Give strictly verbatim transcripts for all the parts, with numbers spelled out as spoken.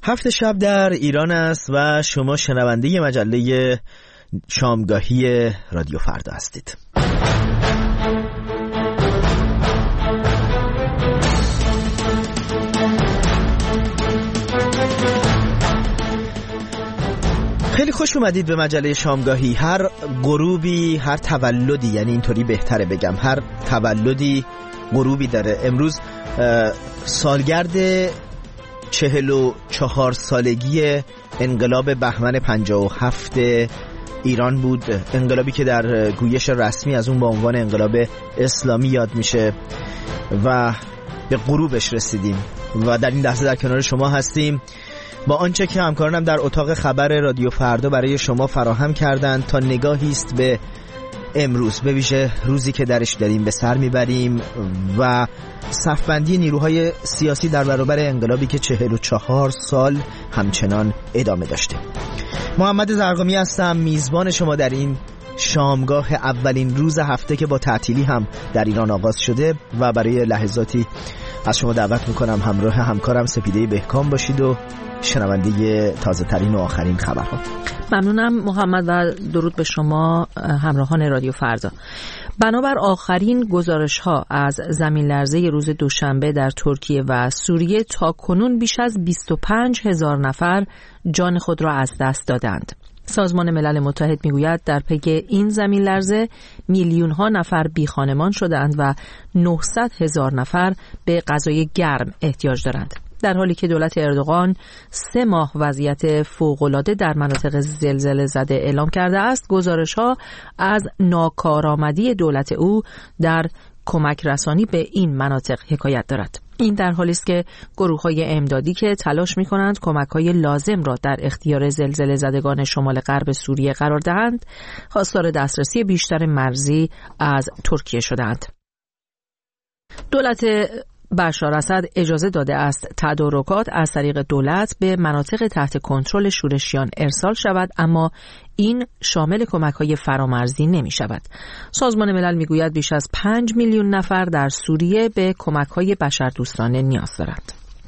هفت شب در ایران است و شما شنونده مجله شامگاهی رادیو فردا هستید. خیلی خوش اومدید به مجله شامگاهی. هر غروبی، هر تولدی، یعنی اینطوری بهتره بگم، هر تولدی غروبی داره. امروز سالگرد چهل و چهار سالگی انقلاب بهمن پنجاه و هفت ایران بود، انقلابی که در گویش رسمی از اون با عنوان انقلاب اسلامی یاد میشه و به غروبش رسیدیم و در این لحظه در کنار شما هستیم با آنچه که همکارانم در اتاق خبر رادیو فردا برای شما فراهم کردند تا نگاهی است به امروز، به ویژه روزی که درش داریم به سر میبریم و صفبندی نیروهای سیاسی در برابر انقلابی که چهل و چهار سال همچنان ادامه داشته. محمد زرقامی هستم، میزبان شما در این شامگاه اولین روز هفته که با تعطیلی هم در ایران آغاز شده و برای لحظاتی از شما دعوت میکنم همراه همکارم سپیده بهکام باشید و شنونده تازه ترین و آخرین خبرها. ممنونم محمد و درود به شما همراهان رادیو فردا. بنابر آخرین گزارش ها از زمین لرزه روز دوشنبه در ترکیه و سوریه تا کنون بیش از بیست و پنج هزار نفر جان خود را از دست دادند. سازمان ملل متحد میگوید در پی این زمین لرزه میلیون ها نفر بی خانمان شدند و نهصد هزار نفر به غذای گرم احتیاج دارند. در حالی که دولت اردوغان سه ماه وضعیت فوق‌العاده در مناطق زلزله زده اعلام کرده است، گزارش‌ها از ناکارآمدی دولت او در کمک رسانی به این مناطق حکایت دارد. این در حالی است که گروه‌های امدادی که تلاش می‌کنند کمک‌های لازم را در اختیار زلزله زدگان شمال غرب سوریه قرار دهند، خواستار دسترسی بیشتر مرزی از ترکیه شدند. دولت بشار اسد اجازه داده است تدارکات از طریق دولت به مناطق تحت کنترل شورشیان ارسال شود، اما این شامل کمک‌های فرامرزی نمی شود. سازمان ملل می گوید بیش از پنج میلیون نفر در سوریه به کمک‌های بشردوستانه نیاز دارند.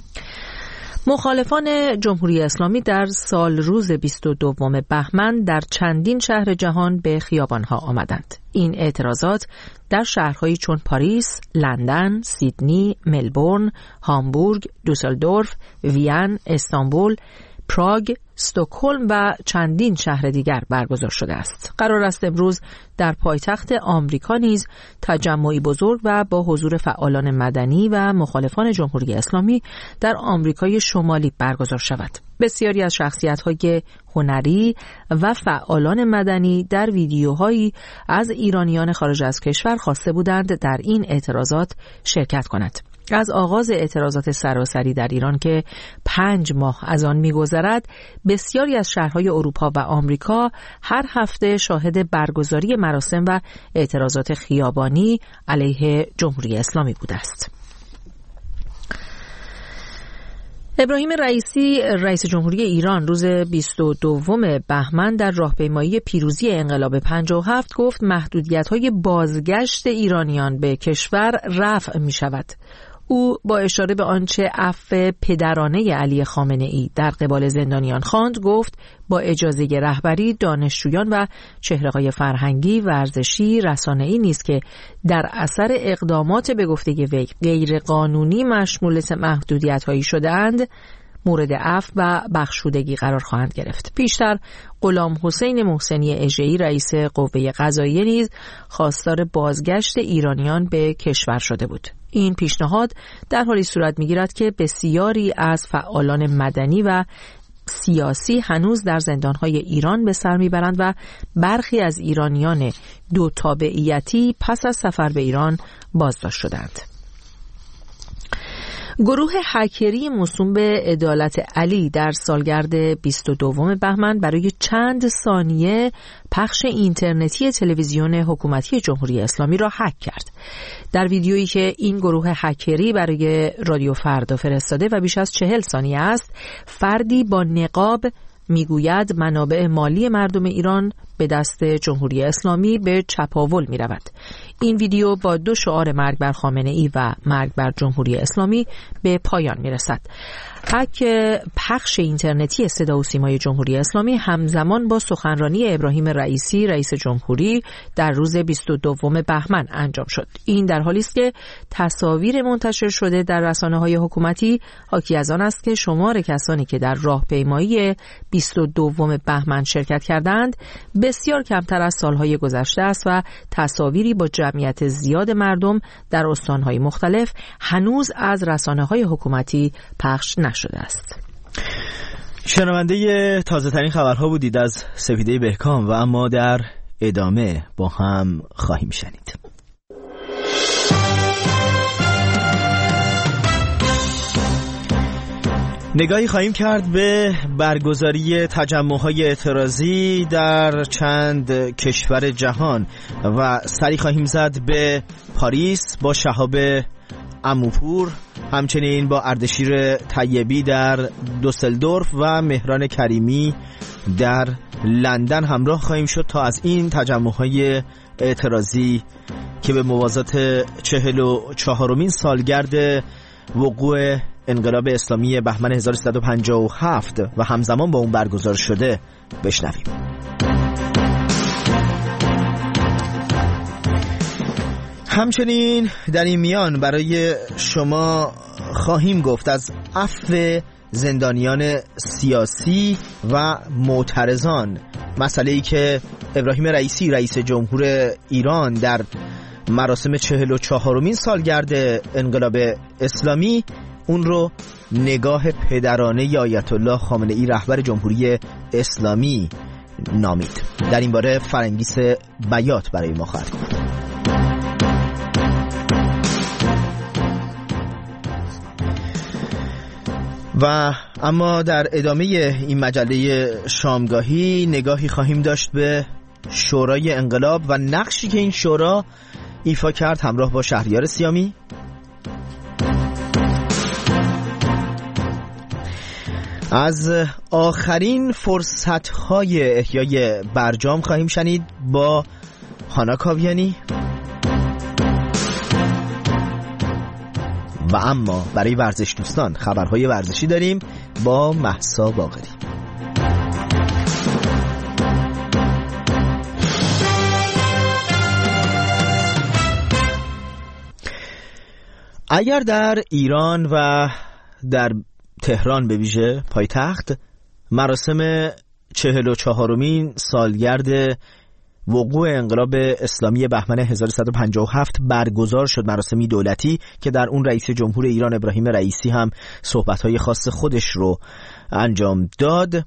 مخالفان جمهوری اسلامی در سال روز بیست و دوم بهمن در چندین شهر جهان به خیابان‌ها آمدند. این اعتراضات در شهرهایی چون پاریس، لندن، سیدنی، ملبورن، هامبورگ، دوسلدورف، وین، استانبول، پراگ، استکهلم و چندین شهر دیگر برگزار شده است. قرار است امروز در پایتخت آمریکا نیز تجمعی بزرگ و با حضور فعالان مدنی و مخالفان جمهوری اسلامی در آمریکای شمالی برگزار شود. بسیاری از شخصیت‌های هنری و فعالان مدنی در ویدیوهایی از ایرانیان خارج از کشور خواسته بودند در این اعتراضات شرکت کنند. از آغاز اعتراضات سراسری در ایران که پنج ماه از آن می‌گذرد، بسیاری از شهرهای اروپا و آمریکا هر هفته شاهد برگزاری مراسم و اعتراضات خیابانی علیه جمهوری اسلامی بوده است. ابراهیم رئیسی رئیس جمهوری ایران روز بیست و دوم بهمن در راهپیمایی پیروزی انقلاب پنجاه و هفت گفت محدودیت‌های بازگشت ایرانیان به کشور رفع می‌شود. او با اشاره به آنچه عفو پدرانه علی خامنه‌ای در قبال زندانیان خواند گفت با اجازه رهبری دانشجویان و چهره‌های فرهنگی، ورزشی، رسانه‌ای نیست که در اثر اقدامات به گفته وی غیر قانونی مشمول محدودیت‌هایی شده‌اند مورد عفو و بخشودگی قرار خواهند گرفت. پیشتر غلام حسین محسنی اژه‌ای رئیس قوه قضاییه نیز خواستار بازگشت ایرانیان به کشور شده بود. این پیشنهاد در حالی صورت می‌گیرد که بسیاری از فعالان مدنی و سیاسی هنوز در زندان‌های ایران به سر می‌برند و برخی از ایرانیان دو تابعیتی پس از سفر به ایران بازداشت شدند. گروه هکری موسوم به عدالت علی در سالگرد بیست و دوم بهمن برای چند ثانیه پخش اینترنتی تلویزیون حکومتی جمهوری اسلامی را هک کرد. در ویدیویی که این گروه هکری برای رادیو فردا فرستاده و بیش از چهل ثانیه است، فردی با نقاب میگوید منابع مالی مردم ایران به دست جمهوری اسلامی به چپاول می رود. این ویدیو با دو شعار مرگ بر خامنه‌ای و مرگ بر جمهوری اسلامی به پایان می رسد. حک پخش اینترنتی صدا و سیمای جمهوری اسلامی همزمان با سخنرانی ابراهیم رئیسی رئیس جمهوری در روز بیست و دوم بهمن انجام شد. این در حالی است که تصاویر منتشر شده در رسانه‌های حکومتی حاکی از آن است که شمار کسانی که در راهپیمایی بیست و دوم بهمن شرکت کردند بسیار کمتر از سالهای گذشته است و تصاویری با جمعیت زیاد مردم در استان‌های مختلف هنوز از رسانه‌های حکومتی پخش نشده است. شنونده تازه ترین خبرها بودید از سپیده بهکام و اما در ادامه با هم خواهیم شنید. نگاهی خواهیم کرد به برگزاری تجمع‌های اعتراضی در چند کشور جهان و سری خواهیم زد به پاریس با شهاب عموپور، همچنین با اردشیر طیبی در دوسلدورف و مهران کریمی در لندن همراه خواهیم شد تا از این تجمع‌های اعتراضی که به موازات چهل و چهارمین سالگرد وقوع انقلاب اسلامی بهمن هزار و سیصد و پنجاه و هفت و همزمان با اون برگزار شده بشنویم. همچنین در این میان برای شما خواهیم گفت از عفو زندانیان سیاسی و معترضان، مسئله‌ای که ابراهیم رئیسی رئیس جمهور ایران در مراسم چهل و چهارمین سالگرد انقلاب اسلامی اون رو نگاه پدرانه آیت الله خامنه‌ای رهبر جمهوری اسلامی نامید. در این باره فرنگیس بیات برای ما خواهد گفت. و اما در ادامه این مجله شامگاهی نگاهی خواهیم داشت به شورای انقلاب و نقشی که این شورا ایفا کرد همراه با شهریار سیامی. از آخرین فرصت‌های احیای برجام خواهیم شنید با هانا کاویانی. و اما برای ورزش دوستان خبرهای ورزشی داریم با مهسا باقری. اگر در ایران و در تهران به ویژه پایتخت مراسم چهل و چهارمین سالگرد وقوع انقلاب اسلامی بهمن هزار و سیصد و پنجاه و هفت برگزار شد، مراسمی دولتی که در اون رئیس جمهور ایران ابراهیم رئیسی هم صحبت‌های خاص خودش رو انجام داد،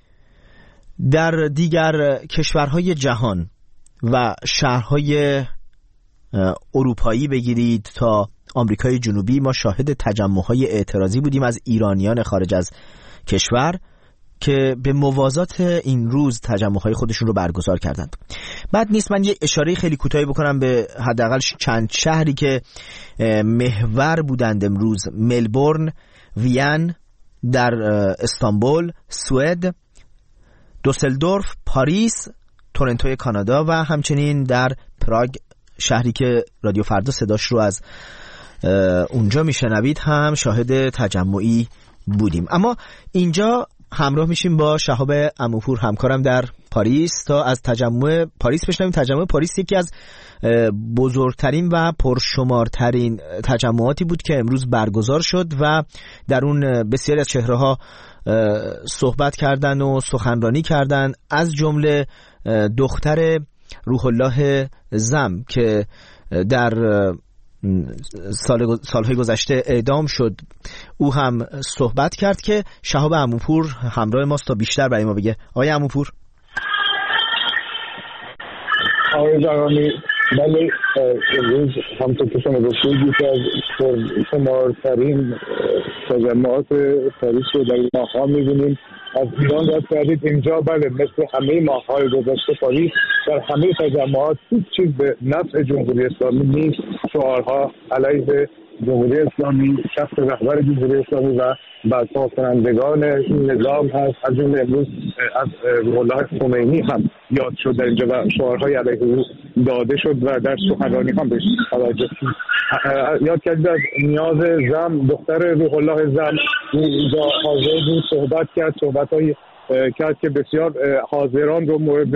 در دیگر کشورهای جهان و شهرهای اروپایی بگیرید تا آمریکای جنوبی ما شاهد تجمع‌های اعتراضی بودیم از ایرانیان خارج از کشور که به موازات این روز تجمع‌های خودشون رو برگزار کردند. بعد نیست من یه اشاره خیلی کوتاهی بکنم به حداقل چند شهری که محور بودند امروز: ملبورن، وین در استانبول، سوئد، دوسلدورف، پاریس، تورنتوی کانادا و همچنین در پراگ، شهری که رادیو فردا صداش رو از اونجا میشنوید، هم شاهد تجمعی بودیم. اما اینجا همراه میشیم با شهاب عموپور همکارم در پاریس تا از تجمع پاریس بشنویم. تجمع پاریس یکی از بزرگترین و پرشمارترین تجمعاتی بود که امروز برگزار شد و در اون بسیاری از چهره‌ها صحبت کردن و سخنرانی کردن، از جمله دختر روح الله زم که در سال سالهای گذشته اعدام شد. او هم صحبت کرد که شهاب عموپور همراه ماست تا بیشتر برای ما بگه. آقای عموپور. آقای جوانی، بله، امروز همطور که شما گفتید یکی از پرشمارترین تجمعات پاریس رو در این ماه‌ها می‌بینیم. از ایران رد کردید اینجا. بله، مثل همه ماه‌های گذشته پاریس در همه تجمعات هیچ چیز به نفع جمهوری اسلامی نیست. شعارها علیه جمهوری اسلامی، شخص رهبر جمهوری اسلامی و برپا کنندگان این نظام هست. از جمله امروز از روح الله خمینی هم یاد شد در اینجا و شعارهای علیه او داده شد و در سخنرانی هم بهش توجه یاد کرد. از نیاز زم، دختر روح الله زم اینجا حاضر بود، صحبت کرد، صحبت‌های کرد که بسیار حاضران رو مورد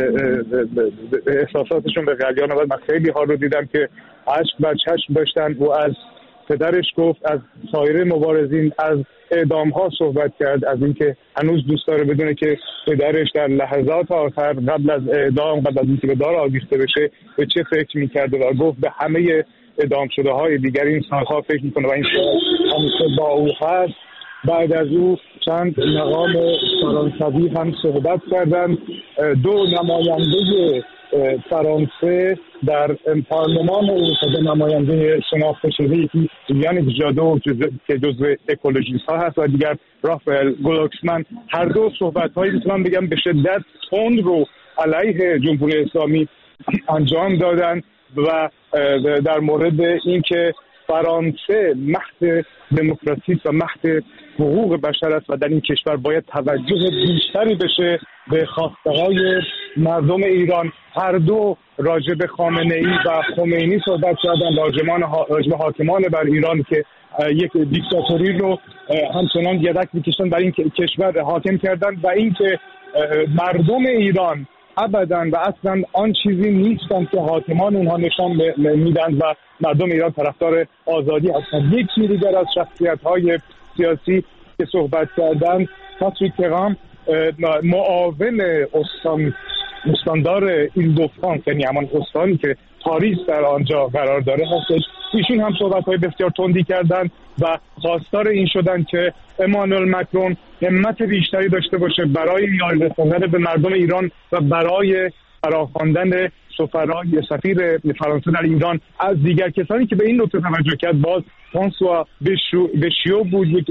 احساساتشون به غلیان آورد. من خیلی ها رو دیدم که اشک بر چشم داشتن و از پدرش گفت، از سایر مبارزین، از اعدام ها صحبت کرد، از اینکه هنوز دوست داره بدونه که پدرش در لحظات آخر قبل از اعدام، قبل از اینکه به دار آویخته بشه به چه فکر میکرده و گفت به همه اعدام شده های دیگر این سالها فکر میکنه و این همیشه با او هست. بعد از او چند مقام فرانسوی هم صحبت کردند. دو نماینده فرانسه در پارلمان اروپا، دو نماینده شناخته شده، یکی یانیک ژادو که جزو اکولوژیست ها هست و دیگر رافائل گلوکسمن، هر دو صحبت هایی میتونم بگم به شدت تند رو علیه جمهوری اسلامی انجام دادن و در مورد اینکه فرانسه مهد دموکراسی و مهد حقوق بشر است و در این کشور باید توجه بیشتری بشه به خواسته‌های مردم ایران. هر دو راجع به خامنه‌ای و خمینی صحبت کردن، راجمان راجع به حاکمان بر ایران که یک دیکتاتوری رو همچنان یدک می‌کشن بر این کشور حاکم کردن و اینکه مردم ایران ابداً و اصلاً آن چیزی نیستند که حاکمان اونها نشان میدن و مردم ایران طرفدار آزادی هستند. یکی دیگر از شخصیت‌های سیاسی که صحبت کردن، پاتریک ترام، معاون استان استاندار ایل دو فرانس، یعنی همان استانی که پاریس در آنجا قرار داره هستش، ایشون هم صحبت‌های بسیار تندی کردن و خواستار این شدن که امانوئل مکرون همت بیشتری داشته باشه برای یاری رساندن به مردم ایران و برای فراخواندن سفرای سفیر فرانسه در ایران از دیگر کسانی که به این نکته توجه کرد. باز فرانسوا بشیو بود، یک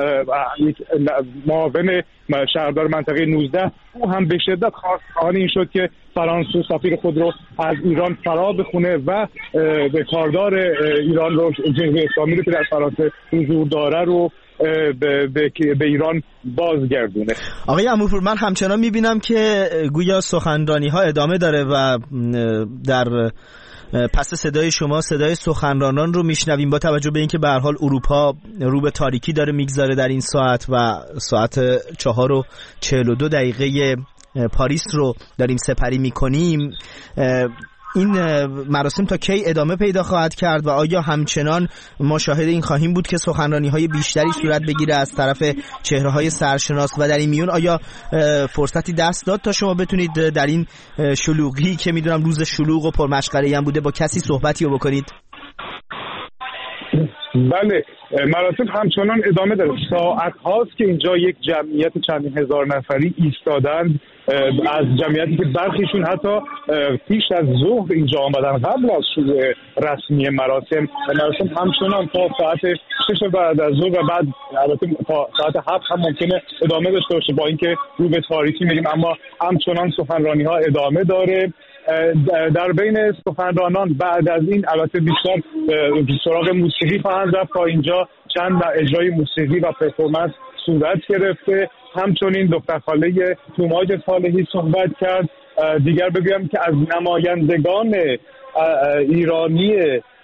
معاون شهردار منطقه نوزده، او هم به شدت خواستار این شد که فرانسه سفیر خود رو از ایران فرا بخونه و به کاردار ایران رو، جمهوری اسلامی رو که در فرانسه حضور داره رو به, به, به ایران بازگردونه. آقای عموپور، من همچنان میبینم که گویا سخنرانی ها ادامه داره و در پس صدای شما صدای سخنرانان رو میشنویم، با توجه به اینکه به هر حال اروپا رو به تاریکی داره میگذاره در این ساعت و ساعت چهار و چهل و دو دقیقه پاریس رو داریم سپری میکنیم. این مراسم تا کی ادامه پیدا خواهد کرد و آیا همچنان ما شاهد این خواهیم بود که سخنرانی‌های بیشتری صورت بگیره از طرف چهره‌های سرشناس و در این میون آیا فرصتی دست داد تا شما بتونید در این شلوغی که میدونم روز شلوغ و پرمشغله‌ای هم بوده با کسی صحبتی رو بکنید؟ بله، مراسم همچنان ادامه داره. ساعت هاست که اینجا یک جمعیت چند هزار نفری ایستادند، از جمعیتی که برخیشون حتی پیش از ظهر اینجا آمدن قبل از شروع رسمی مراسم. مراسم همچنان تا ساعت شش بعد از ظهر و بعد البته تا ساعت هفت هم ممکنه ادامه داشته باشه، با اینکه رو به تاریکی میریم اما همچنان سخنرانی ها ادامه داره. در بین سخنرانان بعد از این البته بیشتر سراغ موسیقی خواهند رفت تا اینجا چند اجرای موسیقی و پرفورمنس صورت گرفته. همچنین دختر خاله توماج صالحی صحبت کرد. دیگر بگویم که از نمایندگان ایرانی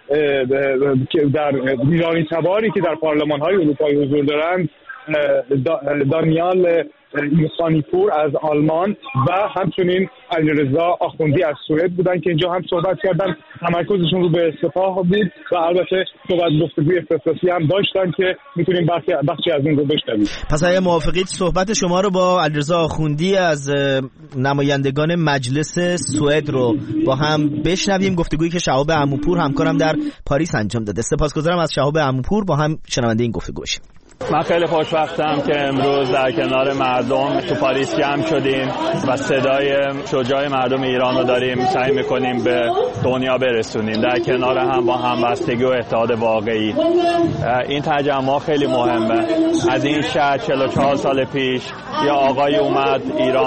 در ایرانی تباری که در پارلمان‌های اروپایی حضور دارند، دانیال ایرخانی-پور از آلمان و همچنین علیرضا آخوندی از سوئد بودن که اینجا هم صحبت کردن. تمرکزشون رو به سپاه بود و البته صحبت گفتگوی اختصاصی هم داشتن که میتونیم بخشی, بخشی از این رو بشنویم. پس اگه موافقید صحبت شما رو با علیرضا آخوندی از نمایندگان مجلس سوئد رو با هم بشنویم، گفتگویی که شهاب عموپور همکارم در پاریس انجام داده. سپاسگزارم از شهاب عموپور، با هم شنونده این گفتگو باشیم. من خیلی خوشبختم که امروز در کنار مردم تو پاریس جمع شدیم و صدای شجاع مردم ایران رو داریم سعی میکنیم به دنیا برسونیم در کنار هم با همبستگی و اتحاد واقعی. این تجمع خیلی مهمه. از این شهر چهل و چهار سال پیش یا آقای اومد ایران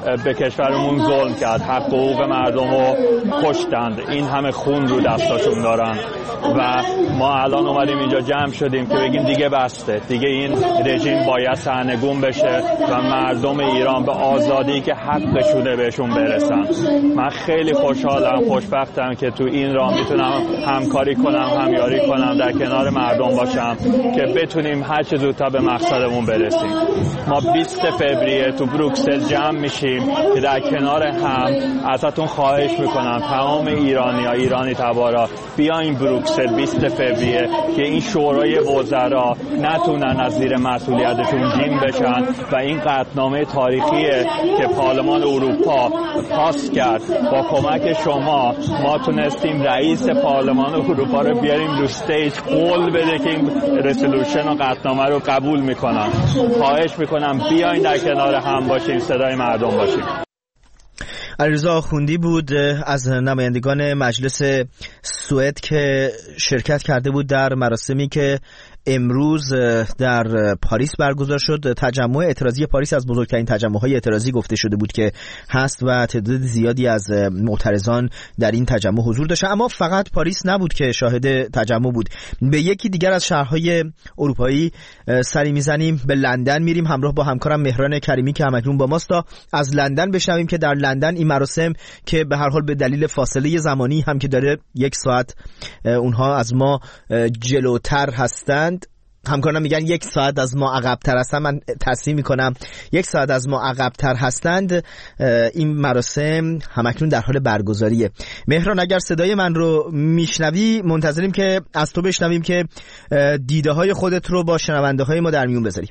به کشورمون ظلم کرد، حق و حقوق مردم رو کشتند، این همه خون رو دستاشون دارن و ما الان اومدیم اینجا جمع شدیم که بگیم دیگه بسته، دیگه این رژیم باید سرنگون بشه و مردم ایران به آزادی که حقشونه بهشون برسن. من خیلی خوشحالم، خوشبختم که تو این راه میتونم همکاری کنم، همیاری کنم، در کنار مردم باشم که بتونیم هر چه زودتر به مقصدمون برسیم. ما بیست فوریه تو بروکسل جمع میشیم که در کنار هم ازتون خواهش میکنم تمام ایرانی‌ها، ایرانی تبارا بیاین بروکسل بیست فوریه که این شورای وزرا نتونن از زیر مسئولیتشون جیم بشن و این قطعنامه تاریخیه که پارلمان اروپا پاس کرد با کمک شما ما تونستیم رئیس پارلمان اروپا رو بیاریم رو استیج قول بده که این رسولوشن و قطعنامه رو قبول میکنن. خواهش میکنم بیاین در کنار هم باشیم، صدای مردم باشیم. علیرضا آخوندی بود از نمایندگان مجلس سوئد که شرکت کرده بود در مراسمی که امروز در پاریس برگزار شد. تجمع اعتراضی پاریس از بزرگترین تجمع‌های اعتراضی گفته شده بود که هست و تعداد زیادی از معترضان در این تجمع حضور داشتند. اما فقط پاریس نبود که شاهد تجمع بود. به یکی دیگر از شهرهای اروپایی سری میزنیم، به لندن میریم همراه با همکارم مهران کریمی که همکنون با ماست تا از لندن بشنویم که در لندن این مراسم که به هر حال به دلیل فاصله زمانی هم که داره یک ساعت اونها از ما جلوتر هستند، همکاران میگن یک ساعت از ما عقب‌تر هستن، من تصحیح میکنم یک ساعت از ما عقب‌تر هستند، این مراسم همکنون در حال برگزاریه. مهران اگر صدای من رو میشنوی منتظریم که از تو بشنویم که دیده های خودت رو با شنونده های ما در میون بذاری.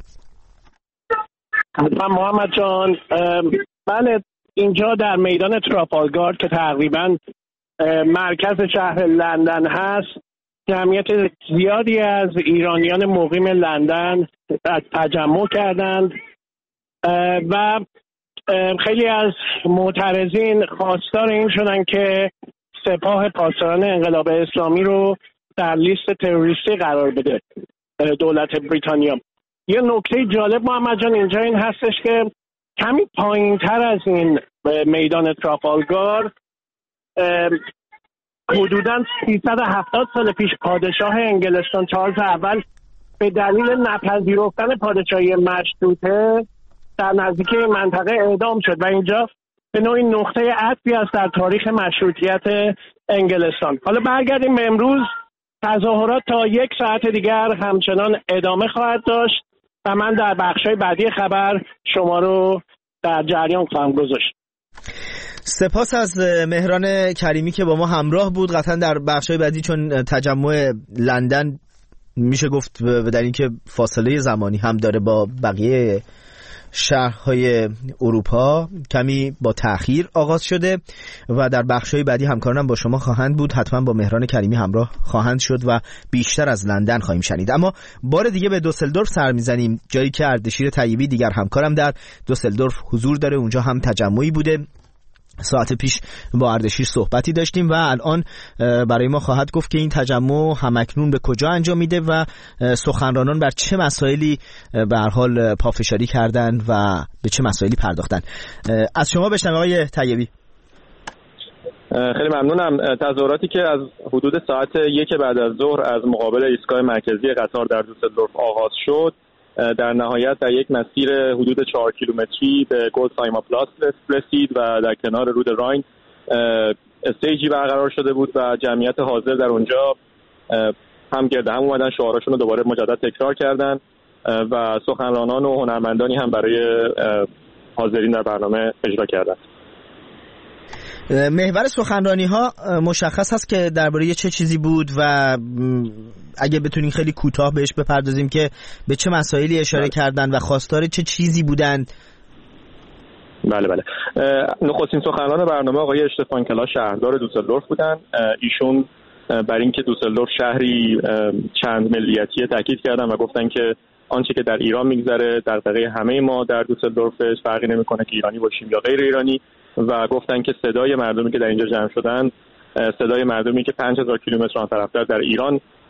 حتما محمد جان. بله، اینجا در میدان ترافالگار که تقریبا مرکز شهر لندن هست جمعیت زیادی از ایرانیان مقیم لندن تجمع کردند و خیلی از معترضین خواستار این شدن که سپاه پاسداران انقلاب اسلامی رو در لیست تروریستی قرار بده دولت بریتانیا. یه نکته جالب محمد جان اینجا این هستش که کمی پایین تر از این میدان ترافالگار حدوداً سیصد و هفتاد سال پیش پادشاه انگلستان چارلز اول به دلیل نپذیرفتن پادشاهی مشروطه در نزدیکی منطقه اعدام شد و اینجا به نوعی نقطه عطفی است در تاریخ مشروطیت انگلستان. حالا برگردیم به امروز. تظاهرات تا یک ساعت دیگر همچنان ادامه خواهد داشت و من در بخش‌های بعدی خبر شما رو در جریان خواهم گذاشت. سپاس از مهران کریمی که با ما همراه بود. قطعا در بخش‌های بعدی چون تجمع لندن میشه گفت در این که فاصله زمانی هم داره با بقیه شهرهای اروپا کمی با تأخیر آغاز شده و در بخش‌های بعدی همکارانم با شما خواهند بود، حتما با مهران کریمی همراه خواهند شد و بیشتر از لندن خواهیم شنید. اما بار دیگه به دوسلدورف سر میزنیم، جایی که اردشیر طیبی دیگر همکارم در دوسلدورف حضور داره. اونجا هم تجمعی بوده، ساعت پیش با اردشیر صحبتی داشتیم و الان برای ما خواهد گفت که این تجمع همکنون به کجا انجام میده و سخنرانان بر چه مسائلی به هر حال پافشاری کردن و به چه مسائلی پرداختن. از شما بشنویم آقای طیبی. خیلی ممنونم. تظاهراتی که از حدود ساعت یک بعد از ظهر از مقابل ایستگاه مرکزی قطار در دوسلدورف آغاز شد، در نهایت در یک مسیر حدود چهار کیلومتری به گولدهایمر پلاس رسید و در کنار رود راین استیجی برقرار شده بود و جمعیت حاضر در اونجا هم گرد هم اومدن، شعاراشون رو دوباره مجدد تکرار کردن و سخنرانان و هنرمندانی هم برای حاضرین در برنامه اجرا کردند. محور سخنرانی ها مشخص هست که درباره چه چیزی بود و اگه بتونین خیلی کوتاه بهش بپردازیم که به چه مسائلی اشاره بله. کردن و خواستار چه چیزی بودند؟ بله بله نخستین سخنران برنامه آقای اشتفان کلا شهردار دوسلدورف بودن. ایشون بر اینکه دوسلدورف شهری چند ملیتی تاکید کردن و گفتن که آنچه که در ایران میگذره در دقیقه همه ما در دوسلدورف فرقی نمیکنه که ایرانی باشیم یا غیر ایرانی و گفتن که صدای مردمی که در اینجا جمع شدن صدای مردمی که پنج هزار کیلومتر آن طرفتر در ایران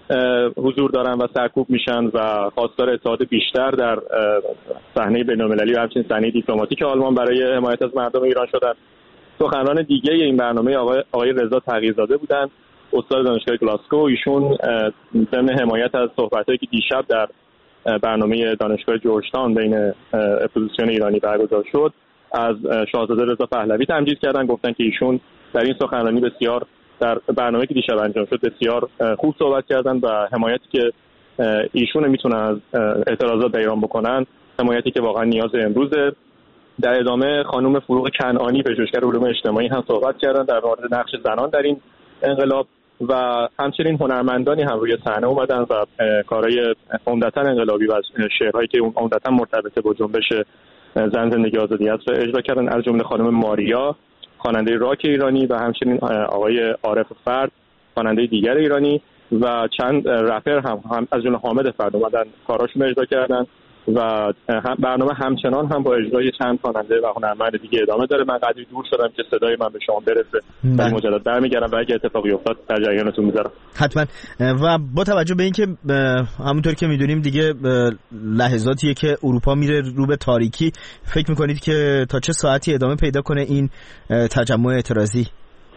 حضور دارن و سرکوب میشن و خواستار اتحاد بیشتر در صحنه بین‌المللی و همچنین صحنه دیپلماتیک آلمان برای حمایت از مردم ایران شدن. سخنران دیگه این برنامه آقای آقای رضا تغییرزاده بودن، استاد دانشگاه گلاسکو. ایشون ضمن حمایت از صحبتایی که دیشب در برنامه دانشگاه جورج تاون بین اپوزیسیون ایرانی برگزار شد از شاهزاده رضا پهلوی تمجید کردن. گفتن که ایشون در این سخنرانی بسیار در برنامه‌ای که دیشب انجام شد بسیار خوب صحبت کردن و حمایتی که ایشون میتونن از اعتراضات در ایران بکنن حمایتی که واقعا نیاز امروزه. در ادامه خانم فروغ کنعانی پژوهشگر علوم اجتماعی هم صحبت کردن در مورد نقش زنان در این انقلاب و همچنین هنرمندانی هم روی صحنه اومدن و کارهای عمدتاً انقلابی و شعرهایی که عمدتاً مرتبط با جنبش زن زندگی آزادی است اجرا کردن، از جمله خانم ماریا خواننده راک ایرانی و همچنین آقای عارف فرد خواننده دیگر ایرانی و چند رپر هم, هم از جمله حامد فرد اومدن کاراشون اجرا کردن و برنامه همچنان هم با اجرای چند خواننده و هنرمند دیگه ادامه داره. من قدری دور شدم که صدای من به شما برسه، ولی مجدد برمیگردم و اگه اتفاقی افتاد در جریانتون میذارم. حتما. و با توجه به اینکه همونطور که میدونیم دیگه لحظاتیه که اروپا میره رو به تاریکی، فکر میکنید که تا چه ساعتی ادامه پیدا کنه این تجمع اعتراضی؟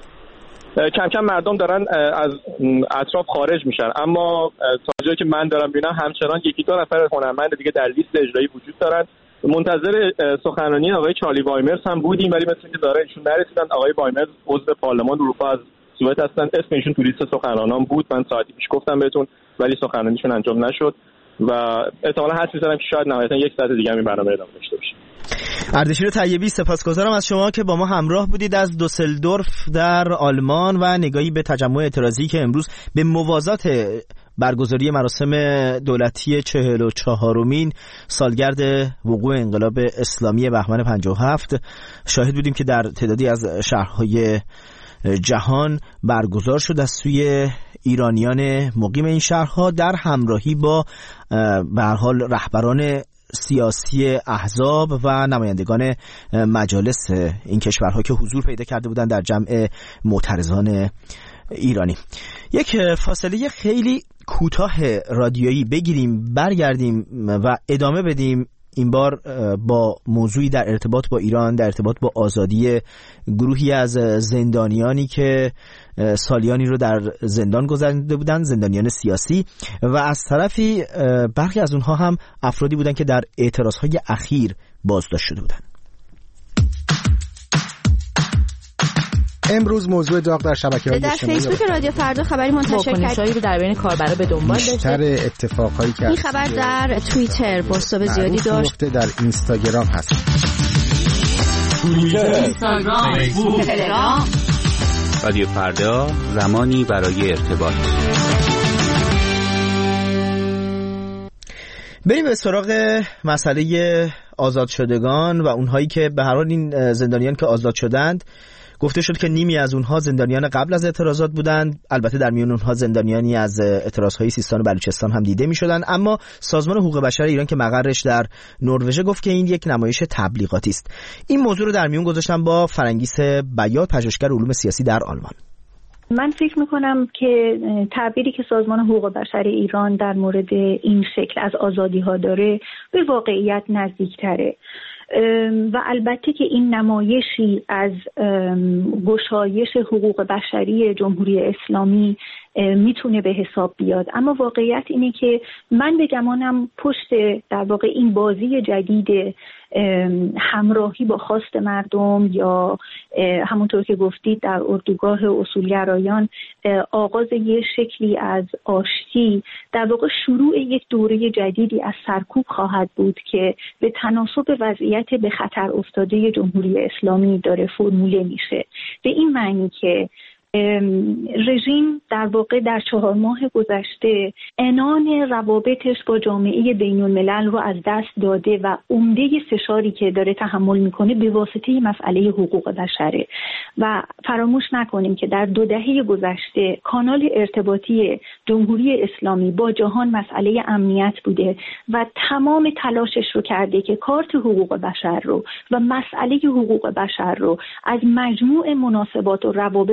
کم کم مردم دارن از اطراف خارج میشن، اما تا جایی که من دارم ببینم همچنان یکی دو نفر هنرمند دیگه در لیست اجرایی وجود دارن. منتظر سخنرانی آقای چارلی وایمرز هم بودیم ولی مثل اینکه داره ایشون نرسیدن. آقای وایمرز عضو پارلمان اروپا از سوئد هستن، اسم ایشون تو لیست سخنرانان بود، من ساعتی پیش گفتم بهتون، ولی سخنرانیشون انجام نشد و احتمالاً حدس می‌زنم که شاید نهایتاً یک ساعت دیگه این برنامه ادامه داشته باشه. اردشیر طیبی، سپاسگزارم از شما که با ما همراه بودید از دوسلدورف در آلمان و نگاهی به تجمع اعتراضی که امروز به موازات برگزاری مراسم دولتی چهل و چهارمین سالگرد وقوع انقلاب اسلامی بهمن پنجاه و هفت شاهد بودیم که در تعدادی از شهرهای جهان برگزار شد از سوی ایرانیان مقیم این شهرها در همراهی با به هر حال رهبران سیاسی احزاب و نمایندگان مجالس این کشورها که حضور پیدا کرده بودند در جمع معترضان ایرانی. یک فاصله خیلی کوتاه رادیویی بگیریم، برگردیم و ادامه بدیم، این بار با موضوعی در ارتباط با ایران، در ارتباط با آزادی گروهی از زندانیانی که سالیانی رو در زندان گذرانده بودند، زندانیان سیاسی، و از طرفی برخی از اونها هم افرادی بودند که در اعتراضهای اخیر بازداشت شده بودند. امروز موضوع داغ در شبکه‌های اجتماعی در فیسبوک رادیو فردا خبری منتشر کرد رو در بین کاربرا به دنبال داشته. بیشتر اتفاقایی که این خبر در توییتر پست‌های زیادی داشت، در اینستاگرام هست. توییتر، اینستاگرام، فیسبوک، تلگرام. رادیو فردا، زمانی برای ارتباط. بریم به سراغ مسئله آزاد شدگان و اونهایی که به هر حال این زندانیان که آزاد شدند، گفته شد که نیمی از اونها زندانیان قبل از اعتراضات بودند. البته در میان اونها زندانیانی از اعتراضهای سیستان و بلوچستان هم دیده می‌شدند، اما سازمان حقوق بشر ایران که مقرش در نروژ گفت که این یک نمایش تبلیغاتی است. این موضوع رو در میون گذاشتم با فرنگیس بیات، پژوهشگر علوم سیاسی در آلمان. من فکر میکنم که تعبیری که سازمان حقوق بشر ایران در مورد این شکل از آزادی ها داره به واقعیت نزدیکتره و البته که این نمایشی از گشایش حقوق بشری جمهوری اسلامی میتونه به حساب بیاد، اما واقعیت اینه که من به گمانم پشت در واقع این بازی جدید همراهی با خواست مردم یا همونطور که گفتید در اردوگاه اصولگرایان آغاز یک شکلی از آشتی، در واقع شروع یک دوره جدیدی از سرکوب خواهد بود که به تناسب وضعیت به خطر افتاده جمهوری اسلامی داره فرموله میشه، به این معنی که رژیم در واقع در چهار ماه گذشته عنان روابطش با جامعه بین الملل رو از دست داده و عمده فشاری که داره تحمل میکنه به واسطه مسئله حقوق بشره و فراموش نکنیم که در دو دهه گذشته کانال ارتباطی جمهوری اسلامی با جهان مسئله امنیت بوده و تمام تلاشش رو کرده که کارت حقوق بشر رو و مسئله حقوق بشر رو از مجموع مناسبات و روابط و گفتگو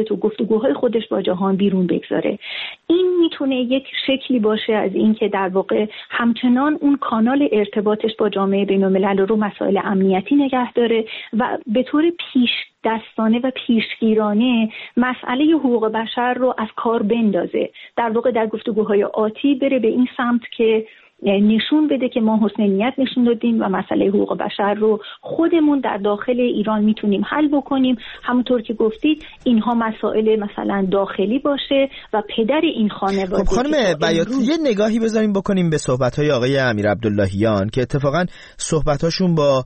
گفتگوهای خودش با جهان بیرون بگذاره. این میتونه یک شکلی باشه از اینکه در واقع همچنان اون کانال ارتباطش با جامعه بین‌الملل رو مسائل امنیتی نگه داره و به طور پیش دستانه و پیشگیرانه مسئله حقوق بشر رو از کار بندازه. در واقع در گفتگوهای آتی بره به این سمت که نشون بده که ما حسن نیت نشون دادیم و مسئله حقوق بشر رو خودمون در داخل ایران میتونیم حل بکنیم. همونطور که گفتید اینها مسائل مثلا داخلی باشه و پدر این خانواده. خب خانم بیات یه نگاهی بذاریم بکنیم به صحبت‌های آقای امیر عبداللهیان که اتفاقا صحبت‌هاشون با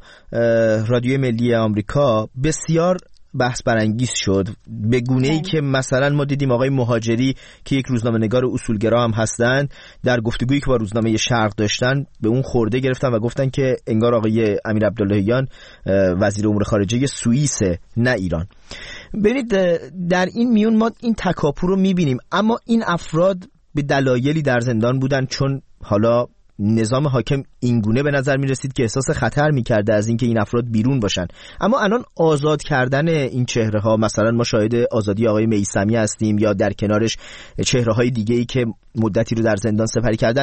رادیو ملی آمریکا بسیار بحث برانگیز شد، به گونه‌ای که مثلا ما دیدیم آقای مهاجری که یک روزنامه‌نگار اصولگرا هم هستند در گفتگویی که با روزنامه شرق داشتن به اون خورده گرفتن و گفتن که انگار آقای امیر عبداللهیان وزیر امور خارجه سوئیس نه ایران. ببینید در این میون ما این تکاپو رو می‌بینیم، اما این افراد به دلایلی در زندان بودن چون حالا نظام حاکم اینگونه به نظر می رسید که احساس خطر می کرده از اینکه این افراد بیرون باشن. اما الان آزاد کردن این چهره ها، مثلا ما شاهد آزادی آقای میثمی هستیم یا در کنارش چهره های دیگه ای که مدتی رو در زندان سپری کردن،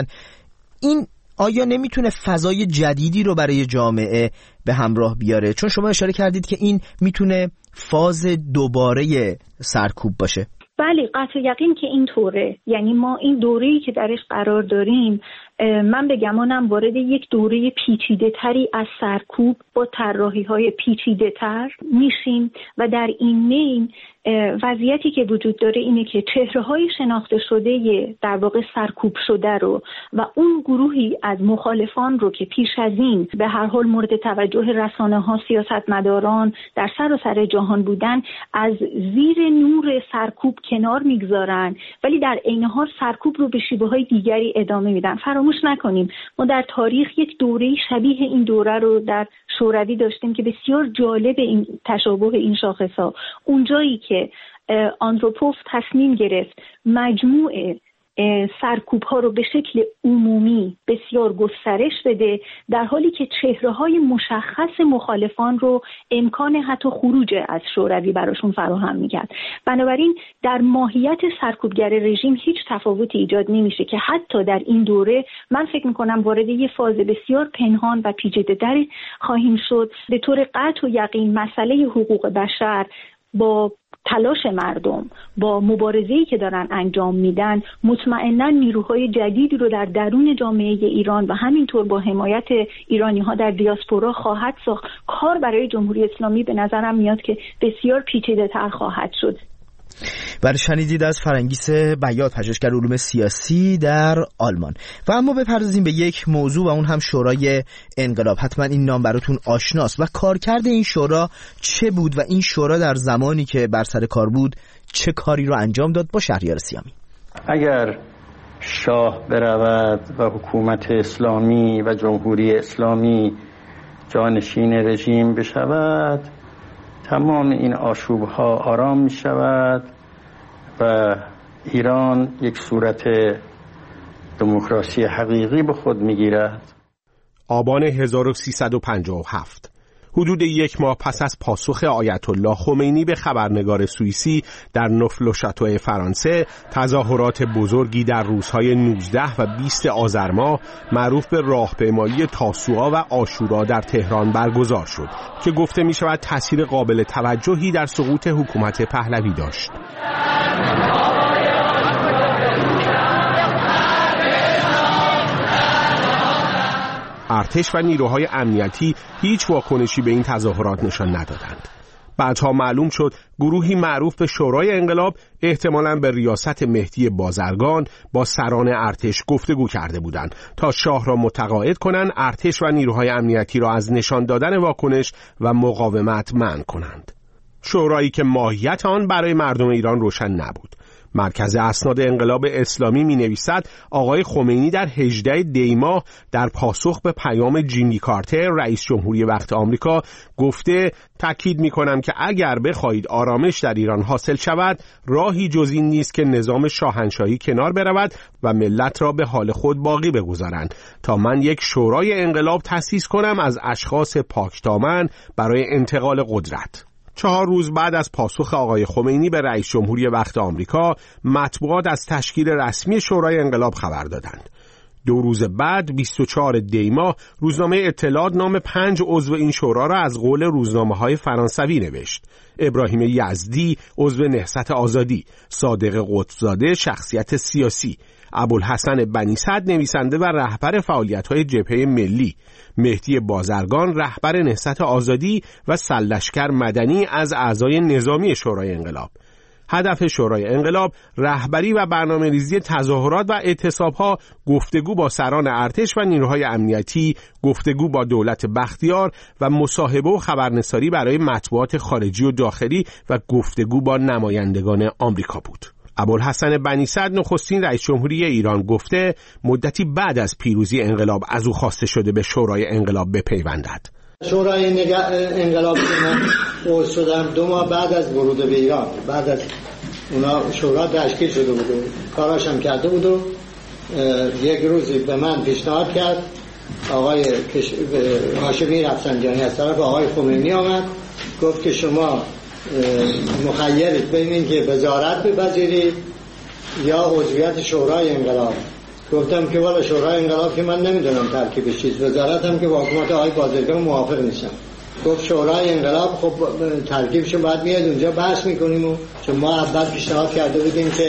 این آیا نمیتونه فضای جدیدی رو برای جامعه به همراه بیاره؟ چون شما اشاره کردید که این میتونه فاز دوباره سرکوب باشه. بله قطع یقین که این طوره. یعنی ما این دوره‌ای که درش قرار داریم، من به گمانم وارد یک دوره پیچیده تری از سرکوب با طراحی های پیچیده تر میشیم و در این بین وضعیتی که وجود داره اینه که چهره های شناخته شده در واقع سرکوب شده رو و اون گروهی از مخالفان رو که پیش از این به هر حال مورد توجه رسانه ها، سیاستمداران در سراسر جهان بودن، از زیر نور سرکوب کنار میگذارن ولی در عین حال سرکوب رو به شیوه های دیگری ادامه میدن. فراموش نکنیم ما در تاریخ یک دوره شبیه این دوره رو در شوروی داشتیم که بسیار جالب این تشابه این شاخص‌ها. اونجایی که آندروپوف تصمیم گرفت مجموع سرکوب ها رو به شکل عمومی بسیار گسترش بده، در حالی که چهره های مشخص مخالفان رو امکان حتی خروج از شوروی براشون فراهم میکرد. بنابراین در ماهیت سرکوبگر رژیم هیچ تفاوتی ایجاد نمیشه که حتی در این دوره من فکر میکنم وارد یه فاز بسیار پنهان و پیچیده‌تری خواهیم شد. به طور قطع و یقین مسئله حقوق بشر با تلاش مردم، با مبارزه‌ای که دارن انجام میدن، مطمئناً نیروهای جدیدی رو در درون جامعه ایران و همینطور با حمایت ایرانی‌ها در دیاسپورا خواهد ساخت. کار برای جمهوری اسلامی به نظرم میاد که بسیار پیچیده‌تر خواهد شد. بله، شنیدید از فرنگیس بیات، پژوهشگر علوم سیاسی در آلمان. و اما بپردازیم به یک موضوع و اون هم شورای انقلاب. حتما این نام براتون آشناست و کارکرد این شورا چه بود و این شورا در زمانی که بر سر کار بود چه کاری رو انجام داد با شهریار سیامی. اگر شاه برود و حکومت اسلامی و جمهوری اسلامی جانشین رژیم بشود، تمام این آشوب‌ها آرام می شود و ایران یک صورت دموکراسی حقیقی به خود می گیرد. آبان هزار و سیصد و پنجاه و هفت، حدود یک ماه پس از پاسخ آیت الله خمینی به خبرنگار سوئیسی در نفل و شاتو فرانسه، تظاهرات بزرگی در روزهای نوزده و بیست آذر ماه معروف به راهپیمایی تاسوعا و عاشورا در تهران برگزار شد که گفته می شود تأثیر قابل توجهی در سقوط حکومت پهلوی داشت. ارتش و نیروهای امنیتی هیچ واکنشی به این تظاهرات نشان ندادند. بعدها معلوم شد گروهی معروف به شورای انقلاب احتمالاً به ریاست مهدی بازرگان با سران ارتش گفتگو کرده بودند تا شاه را متقاعد کنند ارتش و نیروهای امنیتی را از نشان دادن واکنش و مقاومت منع کنند. شورایی که ماهیت آن برای مردم ایران روشن نبود. مرکز اسناد انقلاب اسلامی می نویسد آقای خمینی در هجدهم دی ماه در پاسخ به پیام جیمی کارتر رئیس جمهوری وقت آمریکا گفته: تاکید می کنم که اگر بخواهید آرامش در ایران حاصل شود راهی جز این نیست که نظام شاهنشاهی کنار برود و ملت را به حال خود باقی بگذارند تا من یک شورای انقلاب تأسیس کنم از اشخاص پاکدامن برای انتقال قدرت. چهار روز بعد از پاسخ آقای خمینی به رئیس جمهوری وقت آمریکا، مطبوعات از تشکیل رسمی شورای انقلاب خبر دادند. دو روز بعد بیست و چهارم دی ماه روزنامه اطلاعات نام پنج عضو این شورا را از قول روزنامه‌های فرانسوی نوشت. ابراهیم یزدی عضو نهضت آزادی، صادق قطبزاده شخصیت سیاسی، ابوالحسن بنی صدر نویسنده و رهبر فعالیت‌های جبهه ملی، مهدی بازرگان رهبر نهضت آزادی و سرلشکر مدنی از اعضای نظامی شورای انقلاب. هدف شورای انقلاب رهبری و برنامه‌ریزی تظاهرات و اعتصاب‌ها، گفتگو با سران ارتش و نیروهای امنیتی، گفتگو با دولت بختیار و مصاحبه و خبرنگاری برای مطبوعات خارجی و داخلی و گفتگو با نمایندگان آمریکا بود. ابوالحسن بنی صدر نخستین رئیس جمهوری ایران گفته مدتی بعد از پیروزی انقلاب از او خواسته شده به شورای انقلاب بپیوندد. شورای انقلاب که من عضو شدم دو ماه بعد از ورود به ایران، بعد از اونا شورا تشکیل شده بود و کاراش هم کرده بود و یک روزی به من پیشنهاد کرد. آقای هاشمی رفسنجانی از طرف آقای خمینی آمد، گفت که شما مخیرید بین این که وزارت بپذیرید یا عضویت شورای انقلاب. گفتم که والا شورای انقلاب که من نمیدونم ترکیبش چیست، وزارت هم که با حکومت آقای بازرگان موافق نیستم. گفت شورای انقلاب خب ترکیبشو بعد میاد اونجا بحث میکنیم و چون ما اول پیشنهاد کرده بودیم که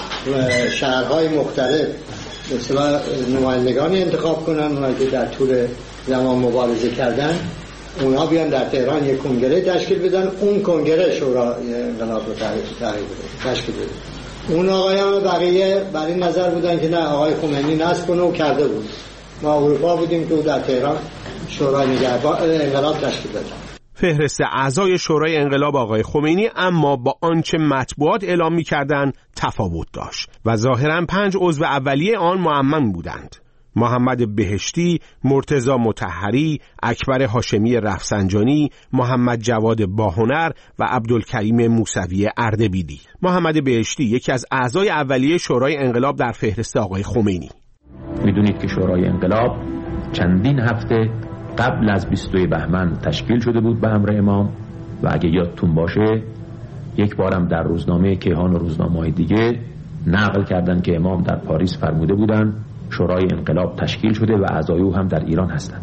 شهرهای مختلف مثلا نمایندگانی انتخاب کنن، اونایی که در طول زمان مبارزه کردن اونا بیان در تهران یک کنگره تشکیل بدن، اون کنگره شورای انقلاب رو تشکیل بدن. اون آقایان بقیه برای نظر بودن که نه آقای خمینی نصب کنه و کرده بود. ما اروپا بودیم که در تهران شورای نگهبان انقلاب تشکیل داد. فهرست اعضای شورای انقلاب آقای خمینی اما با آنچه مطبوعات اعلام می‌کردند تفاوت داشت و ظاهراً پنج عضو اولیه آن معمم بودند: محمد بهشتی، مرتضی مطهری، اکبر هاشمی رفسنجانی، محمد جواد باهنر و عبدالکریم موسوی اردبیلی. محمد بهشتی یکی از اعضای اولیه شورای انقلاب در فهرست آقای خمینی. میدونید که شورای انقلاب چندین هفته قبل از بیست و دو بهمن تشکیل شده بود به امر امام و اگه یادتون باشه یک بارم در روزنامه کیهان و روزنامه‌های دیگه نقل کردن که امام در پاریس فرموده بودن شورای انقلاب تشکیل شده و اعضای او هم در ایران هستند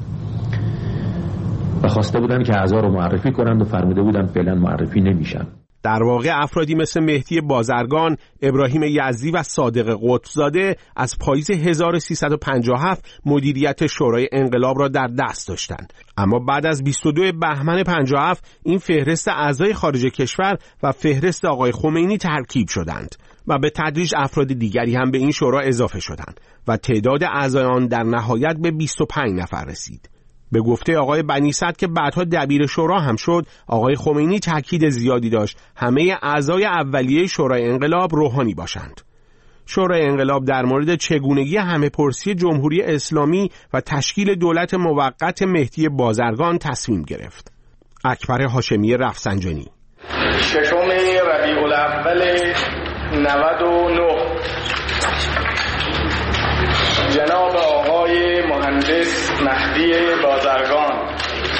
و خواسته بودن که اعضا رو معرفی کنند و فرموده بودن فعلا معرفی نمیشن. در واقع افرادی مثل مهدی بازرگان، ابراهیم یزدی و صادق قطبزاده از پاییز هزار و سیصد و پنجاه و هفت مدیریت شورای انقلاب را در دست داشتند. اما بعد از بیست و دو بهمن پنجاه و هفت این فهرست اعضای خارج کشور و فهرست آقای خمینی ترکیب شدند و به تدریج افراد دیگری هم به این شورا اضافه شدند و تعداد اعضای آن در نهایت به بیست و پنج نفر رسید. به گفته آقای بنی صدر که بعدها دبیر شورا هم شد، آقای خمینی تاکید زیادی داشت همه اعضای اولیه شورای انقلاب روحانی باشند. شورای انقلاب در مورد چگونگی همه پرسی جمهوری اسلامی و تشکیل دولت موقت مهدی بازرگان تصمیم گرفت. اکبر هاشمی رفسنجانی: ششم ربیع الاول نود و نه جناب آقای مهندس مهدی بازرگان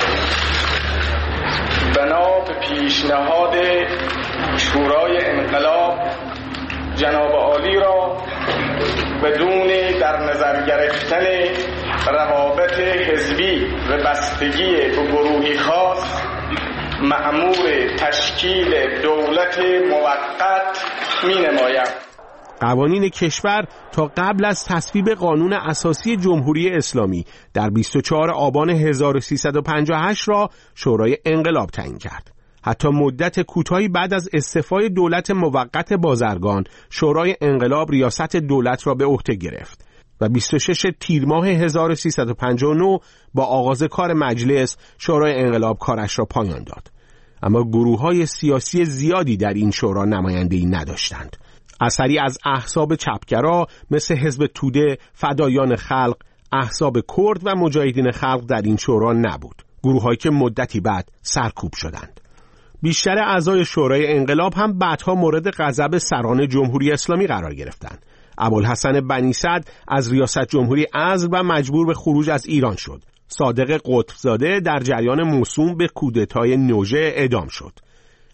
بنا به پیشنهاد شورای انقلاب جناب عالی را بدون در نظر گرفتن روابط حزبی و بستگی به گروهی خاص مأمور تشکیل دولت موقت می نماید. قوانین کشور تا قبل از تصویب قانون اساسی جمهوری اسلامی در بیست و چهارم آبان هزار و سیصد و پنجاه و هشت را شورای انقلاب تعیین کرد. حتی مدت کوتاهی بعد از استعفای دولت موقت بازرگان، شورای انقلاب ریاست دولت را به عهده گرفت و بیست و ششم تیر ماه هزار و سیصد و پنجاه و نه با آغاز کار مجلس، شورای انقلاب کارش را پایان داد. اما گروه‌های سیاسی زیادی در این شورا نمایندگی نداشتند. اثری از احزاب چپگرا مثل حزب توده، فدایان خلق، احزاب کرد و مجاهدین خلق در این شورا نبود. گروه‌هایی که مدتی بعد سرکوب شدند. بیشتر اعضای شورای انقلاب هم بعدها مورد غضب سران جمهوری اسلامی قرار گرفتند. ابوالحسن بنی صدر از ریاست جمهوری عزل و مجبور به خروج از ایران شد. صادق قطبزاده در جریان موسوم به کودتای نوژه اعدام شد.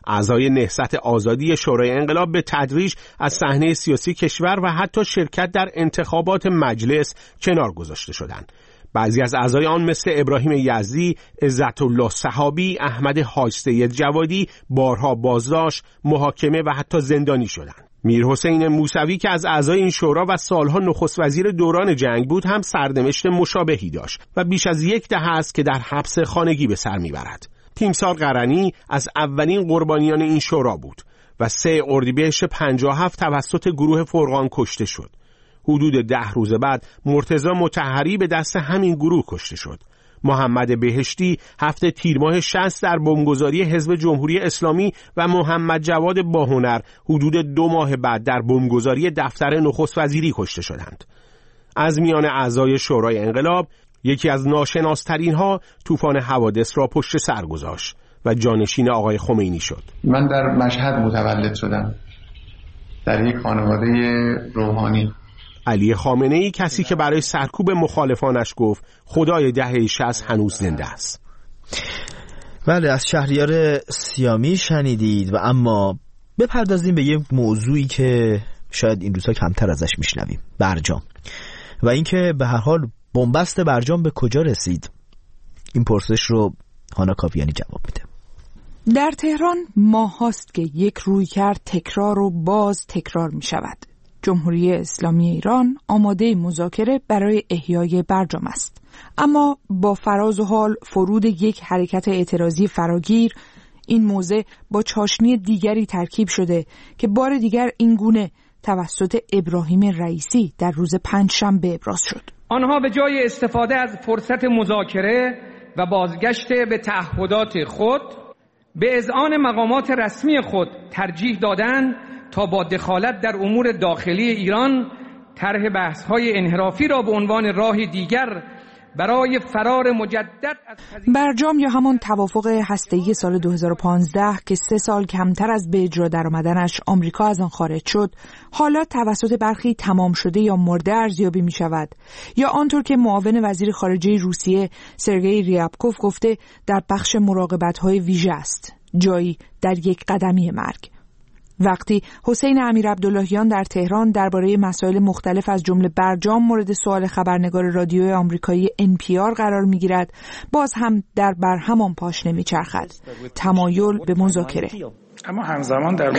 اعضای نهضت آزادی شورای انقلاب به تدریج از صحنه سیاسی کشور و حتی شرکت در انتخابات مجلس کنار گذاشته شدند. بعضی از اعضای آن مثل ابراهیم یزدی، عزت الله صحابی، احمد حاج سید جوادی بارها بازداشت، محاکمه و حتی زندانی شدند. میرحسین موسوی که از اعضای این شورا و سالها نخست وزیر دوران جنگ بود هم سرنوشت مشابهی داشت و بیش از یک دهه است که در حبس خانگی به سر میبرد. تیمسار قرنی از اولین قربانیان این شورا بود و سه اردیبهشت پنجاه و هفت توسط گروه فرقان کشته شد. حدود ده روز بعد مرتضی مطهری به دست همین گروه کشته شد. محمد بهشتی هفته تیر ماه شصت در بمبگذاری حزب جمهوری اسلامی و محمد جواد باهنر حدود دو ماه بعد در بمبگذاری دفتر نخست وزیری کشته شدند. از میان اعضای شورای انقلاب یکی از ناشناسترین ها طوفان حوادث را پشت سر گذاشت و جانشین آقای خمینی شد. من در مشهد متولد شدم، در یک خانواده روحانی. علی خامنه‌ای کسی که برای سرکوب مخالفانش گفت خدای دهه شصت هنوز زنده است. بله، از شهریار سیامی شنیدید و اما بپردازیم به یک موضوعی که شاید این روزها کمتر ازش میشنویم، برجام، و اینکه به هر حال بنبست برجام به کجا رسید. این پرسش رو هانا کاویانی جواب میده. در تهران ماه هاست که یک رویکرد تکرار و باز تکرار می شود. جمهوری اسلامی ایران آماده مذاکره برای احیای برجام است، اما با فراز و حال فرود یک حرکت اعتراضی فراگیر این موضع با چاشنی دیگری ترکیب شده که بار دیگر این گونه توسط ابراهیم رئیسی در روز پنجشنبه ابراز شد. آنها به جای استفاده از فرصت مذاکره و بازگشت به تعهدات خود به اذعان مقامات رسمی خود ترجیح دادند تا با دخالت در امور داخلی ایران طرح بحث‌های انحرافی را به عنوان راه دیگر برای فرار مجدد از برجام یا همان توافق هسته‌ای سال دو هزار و پانزده که سه سال کمتر از به اجرا درآمدنش آمریکا از آن خارج شد، حالا توسط برخی تمام شده یا مرده ارزیابی می شود، یا آنطور که معاون وزیر خارجه روسیه سرگئی ریابکوف گفته در بخش مراقبت‌های ویژه است، جایی در یک قدمی مرگ. وقتی حسین امیرعبداللهیان در تهران درباره مسائل مختلف از جمله برجام مورد سوال خبرنگار رادیوی آمریکایی ان پی آر قرار می‌گیرد، باز هم در بر همان پاشنه می‌چرخد، تمایل به مذاکره. اما همزمان در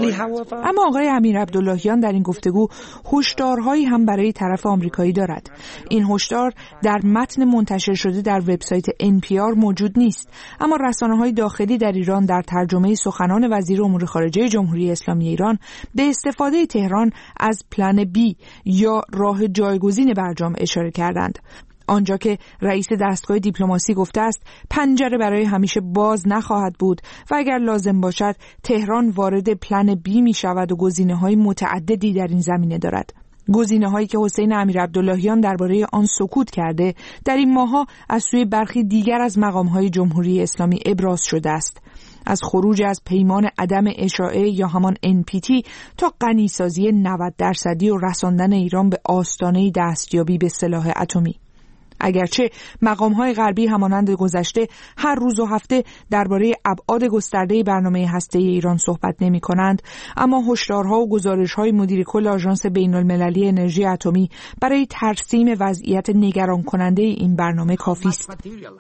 اما آقای امیرعبداللهیان در این گفتگو هشدارهایی هم برای طرف آمریکایی دارد. این هشدار در متن منتشر شده در وبسایت ان پی آر موجود نیست، اما رسانه‌های داخلی در ایران در ترجمه سخنان وزیر امور خارجه جمهوری اسلامی ایران به استفاده تهران از پلن بی یا راه جایگزین برجام اشاره کردند، آنجا که رئیس دستگاه دیپلماسی گفته است پنجره برای همیشه باز نخواهد بود و اگر لازم باشد تهران وارد پلن بی می شود و گزینه‌های متعددی در این زمینه دارد. گزینه‌هایی که حسین امیرعبداللهیان درباره آن سکوت کرده در این ماه‌ها از سوی برخی دیگر از مقام‌های جمهوری اسلامی ابراز شده است، از خروج از پیمان عدم اشاعه یا همان ان پی تی تا غنیسازی نود درصدی و رساندن ایران به آستانه دستیابی به سلاح اتمی. اگرچه مقام‌های غربی همانند گذشته هر روز و هفته درباره ابعاد گسترده برنامه هسته‌ای ایران صحبت نمی‌کنند، اما هشدارها و گزارش‌های مدیر کل آژانس بین‌المللی انرژی اتمی برای ترسیم وضعیت نگران کننده این برنامه کافی است.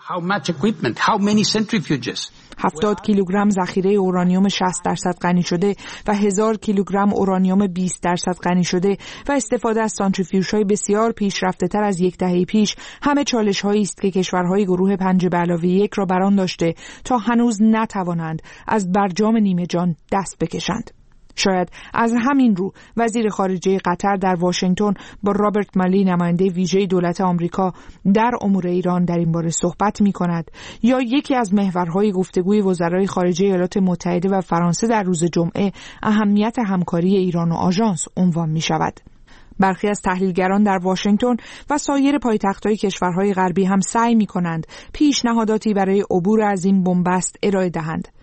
هفتاد کیلوگرم ذخیره اورانیوم شصت درصد غنی شده و هزار کیلوگرم اورانیوم بیست درصد غنی شده و استفاده از سانتریفیوژهای بسیار پیشرفته‌تر از یک دهه پیش همه چالش‌هایی است که کشورهای گروه پنج به علاوه یک را بران داشته تا هنوز نتوانند از برجام نیمه جان دست بکشند. شاید از همین رو وزیر خارجه قطر در واشنگتن با رابرت مالی نماینده ویژه دولت آمریکا در امور ایران در این باره صحبت می‌کند، یا یکی از محورهای گفتگوی وزرای خارجه ایالات متحده و فرانسه در روز جمعه اهمیت همکاری ایران و آژانس عنوان می‌شود. برخی از تحلیلگران در واشنگتن و سایر پایتخت‌های کشورهای غربی هم سعی می‌کنند پیشنهاداتی برای عبور از این بنبست ارائه دهند.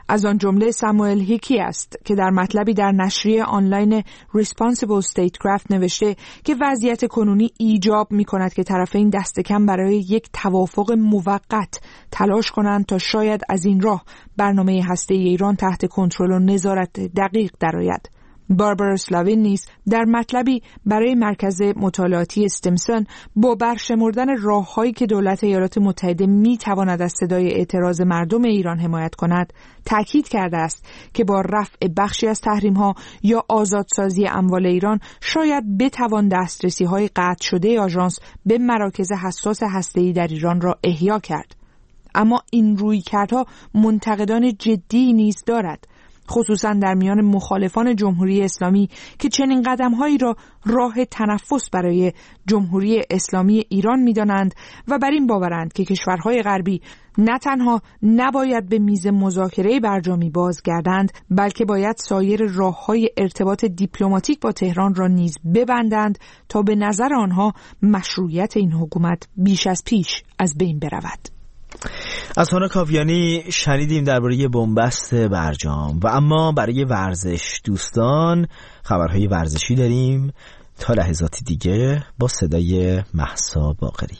از آن جمله ساموئل هیکی است که در مطلبی در نشریه آنلاین Responsible Statecraft نوشته که وضعیت کنونی ایجاب می‌کند که طرفین دست کم برای یک توافق موقت تلاش کنند تا شاید از این راه برنامه هسته‌ای ایران تحت کنترل و نظارت دقیق درآید. باربارا اسلاوین نیز در مطلبی برای مرکز مطالعاتی استیمسون با برشمردن راه‌هایی که دولت ایالات متحده می‌تواند از صدای اعتراض مردم ایران حمایت کند، تاکید کرده است که با رفع بخشی از تحریم‌ها یا آزادسازی اموال ایران شاید بتوان دسترسی‌های قطع شده آژانس به مراکز حساس هسته‌ای در ایران را احیا کرد. اما این رویکردها منتقدان جدی نیز دارد، خصوصا در میان مخالفان جمهوری اسلامی که چنین قدم‌هایی را راه تنفس برای جمهوری اسلامی ایران می‌دانند و بر این باورند که کشورهای غربی نه تنها نباید به میز مذاکره برجامی بازگردند، بلکه باید سایر راه‌های ارتباط دیپلماتیک با تهران را نیز ببندند تا به نظر آنها مشروعیت این حکومت بیش از پیش از بین برود. از هانا کاویانی شنیدیم درباره بنبست برجام و اما برای ورزش دوستان خبرهای ورزشی داریم تا لحظات دیگه با صدای مهسا باقری.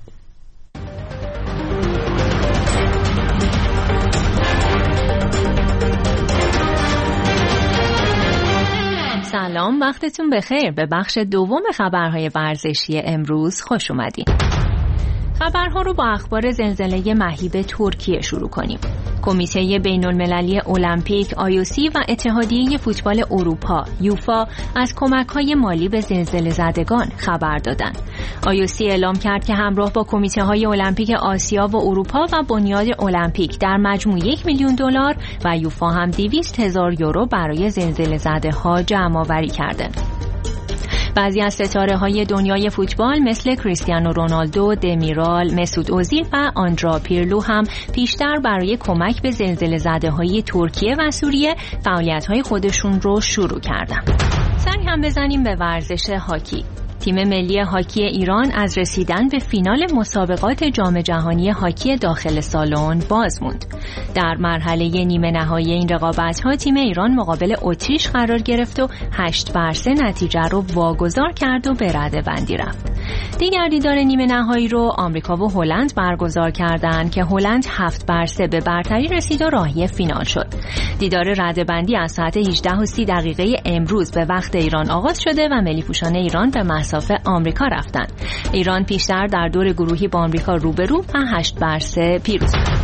سلام، وقتتون بخیر. به بخش دوم خبرهای ورزشی امروز خوش اومدین. خبرها رو با اخبار زلزله مهیب ترکیه شروع کنیم. کمیته بین‌المللی المپیک آی او سی و اتحادیه فوتبال اروپا یوفا از کمک‌های مالی به زلزله زدگان خبر دادند. آی او سی اعلام کرد که همراه با کمیته‌های المپیک آسیا و اروپا و بنیاد المپیک در مجموع یک میلیون دلار و یوفا هم دویست هزار یورو برای زلزله زده‌ها جمع‌آوری کردند. بعضی از ستاره‌های دنیای فوتبال مثل کریستیانو رونالدو، دمیرال، مسعود اوزیل و آندرا پیرلو هم پیشتر برای کمک به زلزله زده‌های ترکیه و سوریه فعالیت‌های خودشون رو شروع کردن. سری هم بزنیم به ورزش هاکی. تیم ملی هاکی ایران از رسیدن به فینال مسابقات جام جهانی هاکی داخل سالن باز موند. در مرحله نیمه نهایی این رقابت‌ها تیم ایران مقابل اتریش قرار گرفت و هشت بر سه نتیجه رو واگذار کرد و به رده‌بندی رفت. دیگر دیدار نیمه نهایی رو آمریکا و هلند برگزار کردند که هلند هفت بر سه به برتری رسید و راهی فینال شد. دیدار رده‌بندی از ساعت هجده و سی دقیقه امروز به وقت ایران آغاز شده و ملی پوشان ایران به مسافه آمریکا رفتن. ایران پیشتر در دور گروهی با آمریکا روبرو و هشت بر سه پیروز شد.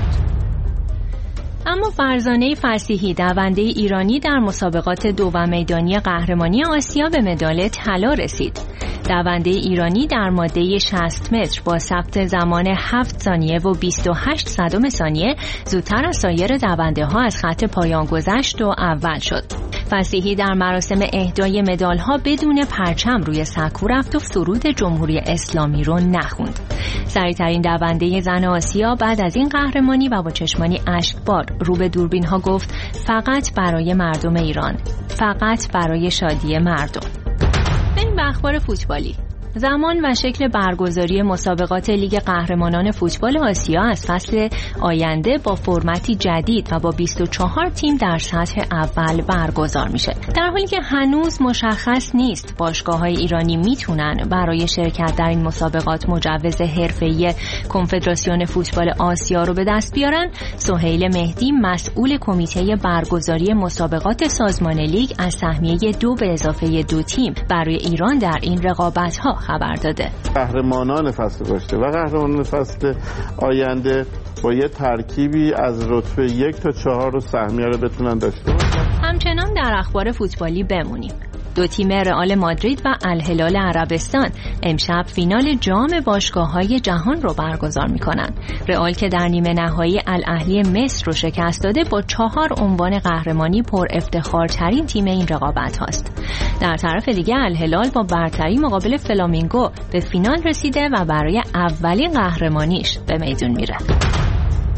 اما فرزانه فصیحی دونده ایرانی در مسابقات دو و میدانی قهرمانی آسیا به مدال طلا رسید. دونده ایرانی در ماده شصت متر با ثبت زمان هفت ثانیه و بیست و هشت صدم ثانیه زودتر از سایر دونده ها از خط پایان گذشت و اول شد. فصیحی در مراسم اهدای مدال ها بدون پرچم روی سکو رفت و سرود جمهوری اسلامی رو نخوند. سریعترین دونده زن آسیا بعد از این قهرمانی و با چشمانی اشکبار رو به دوربین ها گفت فقط برای مردم ایران، فقط برای شادی مردم. بریم به اخبار فوتبالی. زمان و شکل برگزاری مسابقات لیگ قهرمانان فوتبال آسیا از فصل آینده با فرمتی جدید و با بیست و چهار تیم در سطح اول برگزار میشه. در حالی که هنوز مشخص نیست باشگاه‌های ایرانی میتونن برای شرکت در این مسابقات مجوز حرفه‌ای کنفدراسیون فوتبال آسیا رو به دست بیارن، سهیل مهدی مسئول کمیته برگزاری مسابقات سازمان لیگ از سهمیه دو به اضافه دو تیم برای ایران در این رقابت‌ها خبر داده. قهرمانان فصل گذشته و قهرمانان فصل آینده با یه ترکیبی از رتبه یک تا چهار رو سهمیه رو بتونن داشته باشن. همچنان در اخبار فوتبالی بمونیم. دو تیم رئال مادرید و الهلال عربستان امشب فینال جام باشگاه‌های جهان رو برگزار می‌کنن. رئال که در نیمه نهایی الاهلی مصر رو شکست داده با چهار عنوان قهرمانی پر افتخارترین تیم این رقابت هاست. در طرف دیگه الهلال با برتری مقابل فلامینگو به فینال رسیده و برای اولین قهرمانیش به میدون میره.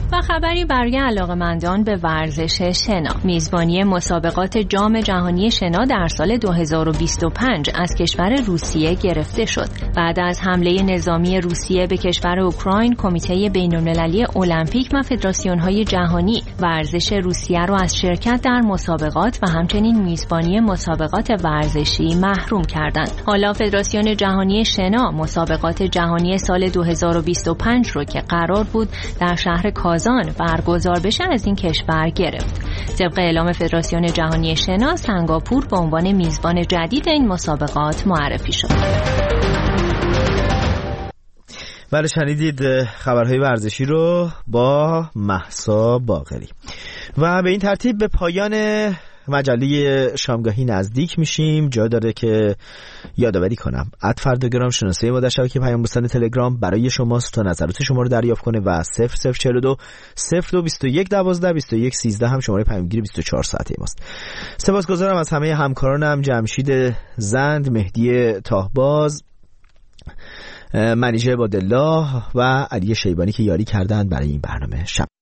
و خبری برای علاقه‌مندان به ورزش شنا. میزبانی مسابقات جام جهانی شنا در سال دو هزار و بیست و پنج از کشور روسیه گرفته شد. بعد از حمله نظامی روسیه به کشور اوکراین، کمیته بین‌المللی المپیک و فدراسیون‌های جهانی ورزش روسیه را از شرکت در مسابقات و همچنین میزبانی مسابقات ورزشی محروم کردند. حالا فدراسیون جهانی شنا مسابقات جهانی سال دو هزار و بیست و پنج رو که قرار بود در شهر کازان برگزار بشه از این کشور گرفت. طبق اعلام فدراسیون جهانی شنا، سنگاپور به عنوان میزبان جدید این مسابقات معرفی شد. بله، شنیدید خبرهای ورزشی رو با مهسا باقری. و به این ترتیب به پایان مجله شامگاهی نزدیک میشیم. جا داره که یادآوری کنم ات فرداگرام شناسه ما در شبکه پیام رسان تلگرام برای شماست تا نظرات شما رو دریافت کنه و صفر صفر چهل و دو صفر دو بیست و یک دوازده بیست و یک سیزده هم شماره پیامگیر بیست و چهار ساعته ماست. سپاسگزارم از همه همکارانم، جمشید زند، مهدی تاهباز، منیژه عبادالله و علی شیبانی که یاری کردند برای این برنامه. شب